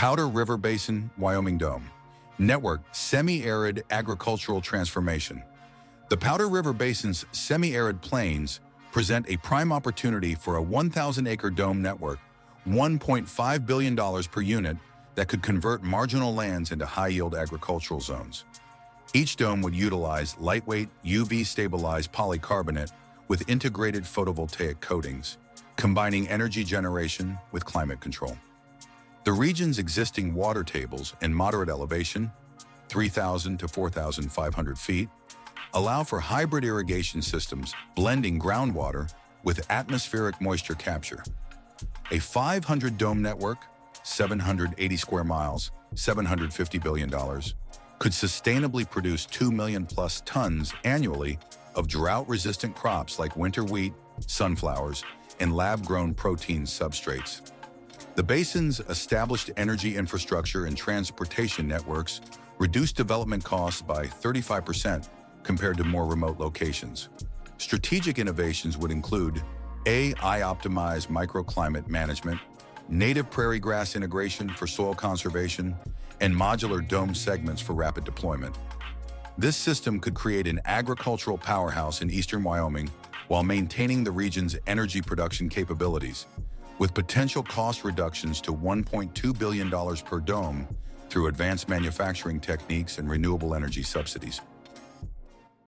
Powder River Basin, Wyoming Dome. Network Semi-Arid Agricultural Transformation. The Powder River Basin's semi-arid plains present a prime opportunity for a 1,000-acre dome network, $1.5 billion per unit, that could convert marginal lands into high-yield agricultural zones. Each dome would utilize lightweight, UV-stabilized polycarbonate with integrated photovoltaic coatings, combining energy generation with climate control. The region's existing water tables and moderate elevation, 3,000 to 4,500 feet, allow for hybrid irrigation systems blending groundwater with atmospheric moisture capture. A 500-dome network, 780 square miles, $750 billion, could sustainably produce 2 million plus tons annually of drought-resistant crops like winter wheat, sunflowers, and lab-grown protein substrates. The basin's established energy infrastructure and transportation networks reduce development costs by 35% compared to more remote locations. Strategic innovations would include AI-optimized microclimate management, native prairie grass integration for soil conservation, and modular dome segments for rapid deployment. This system could create an agricultural powerhouse in eastern Wyoming while maintaining the region's energy production capabilities, with potential cost reductions to $1.2 billion per dome through advanced manufacturing techniques and renewable energy subsidies.